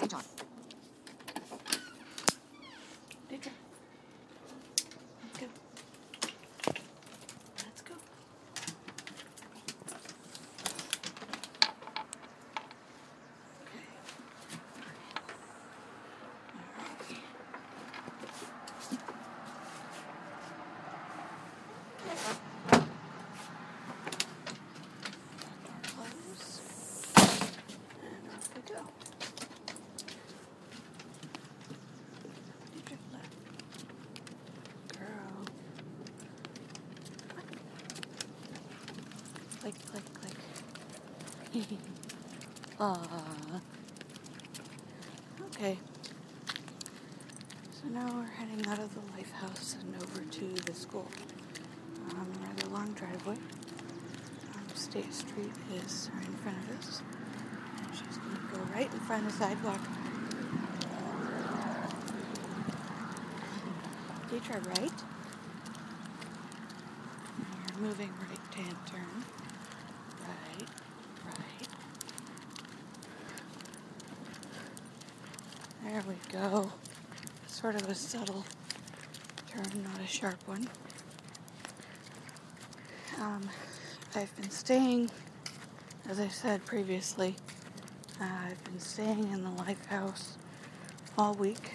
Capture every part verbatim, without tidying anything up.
Hey, John. Dietrich. Let's go. Let's go. Click, click, click. Aww. Okay. So now we're heading out of the Lifehouse and over to the school. Um, rather long driveway. Um, State Street is right in front of us. And she's going to go right in front of the sidewalk. Dietra, right? And you're moving right hand turn. Right, right. There we go. Sort of a subtle turn, not a sharp one. Um, I've been staying, as I said previously, uh, I've been staying in the Lifehouse all week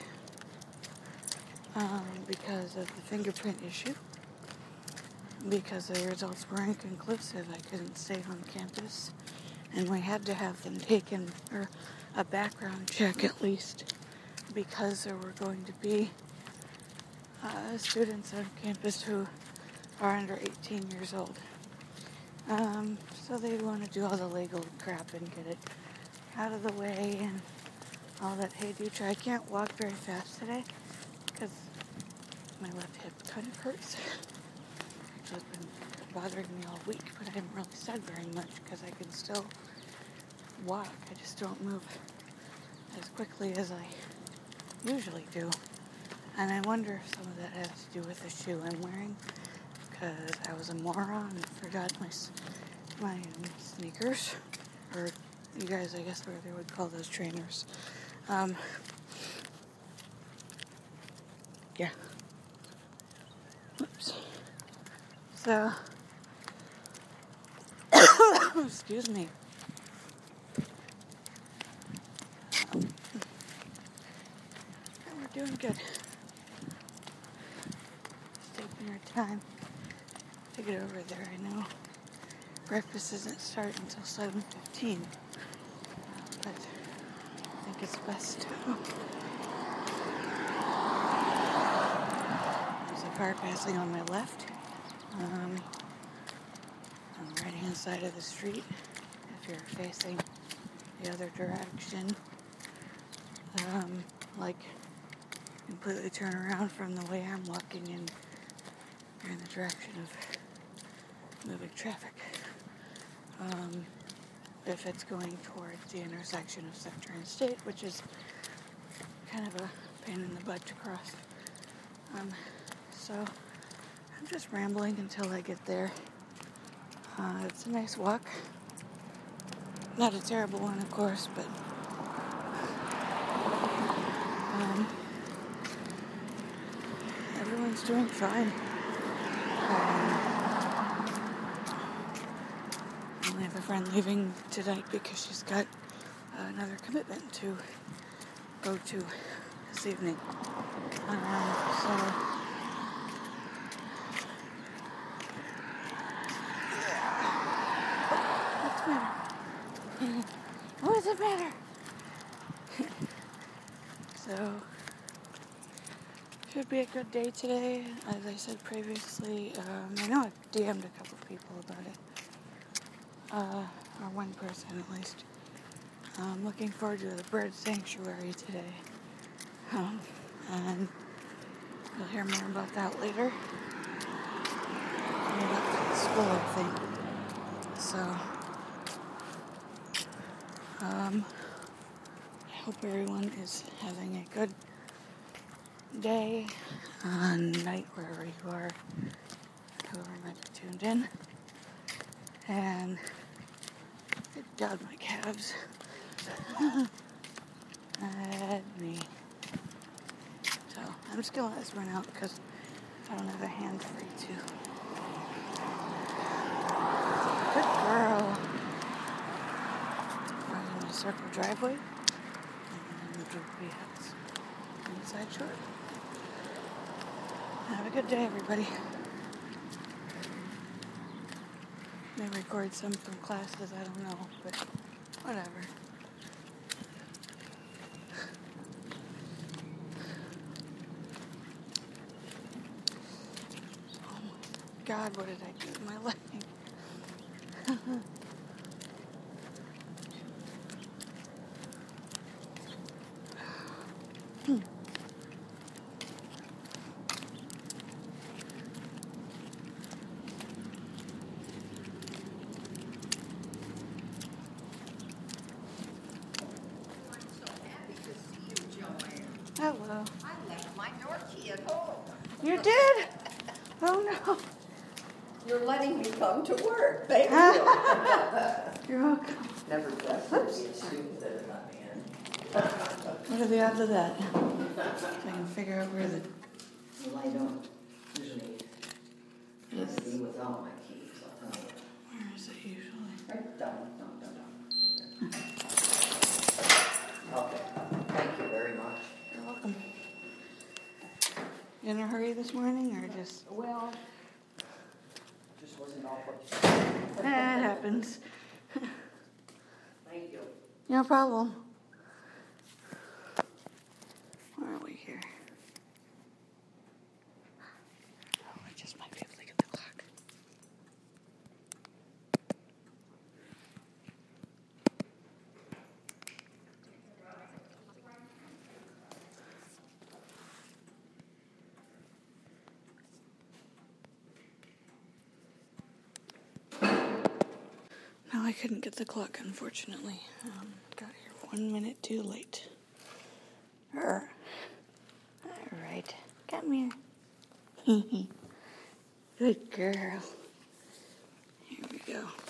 um, because of the fingerprint issue. Because the results were inconclusive, I couldn't stay on campus, and we had to have them taken, or a background check at least, because there were going to be uh, students on campus who are under eighteen years old. Um, so they want to do all the legal crap and get it out of the way and all that. Hey, Dutra, I can't walk very fast today because my left hip kind of hurts. Actually, it's been bothering me all week, but I haven't really said very much because I can still walk. I just don't move as quickly as I usually do. And I wonder if some of that has to do with the shoe I'm wearing, because I was a moron and forgot my my sneakers, or you guys, I guess, where they would call those trainers. Um, yeah. Oops. So, excuse me. Um, we're doing good. Just taking our time to get over there. I know breakfast isn't starting until seven fifteen, but I think it's best to. There's a car passing on my left, um, on the right-hand side of the street. If you're facing the other direction, um, like completely turn around from the way I'm walking in, you're in the direction of moving traffic. Um, if it's going towards the intersection of Center and State, which is kind of a pain in the butt to cross. Um, so I'm just rambling until I get there. Uh, it's a nice walk. Not a terrible one, of course, but um, everyone's doing fine. Um, I only have a friend leaving tonight because she's got uh, another commitment to go to this evening. Um, so, what's the matter? What does it matter? So, should be a good day today. As I said previously, um, I know I've D M'd a couple people about it. Uh, or one person at least. I'm looking forward to the bird sanctuary today. Um, and you'll hear more about that later. Coming up to the school, I think. So, um, I hope everyone is having a good day, uh, night, wherever you are, whoever might be tuned in. And good God, my calves. at me. So I'm just gonna let this run out because I don't have a hand free to. Good girl. We're in a circle driveway. And then we have inside short. Have a good day, everybody. May record some from classes, I don't know, but whatever. Oh my God, what did I do with my leg? hmm. Hello. I left my door key at home. You did? Oh no. You're letting me come to work. Thank you. You're welcome. Never guessed there'd be students that are not in. What are the odds of that? So I can figure out where the... Well, I don't usually Yes. be with all my keys. I'll tell you. Where is it usually? Right down, down, down, down. Right there. Okay. Thank you very much. You're welcome. You in a hurry this morning or just... Well, just wasn't all what Eh, it happens. Thank you. No problem. Where are we here? Oh, I just might be able to get the clock. No, I couldn't get the clock, unfortunately. Um, got here one minute too late. All right, come here. Good girl. Here we go.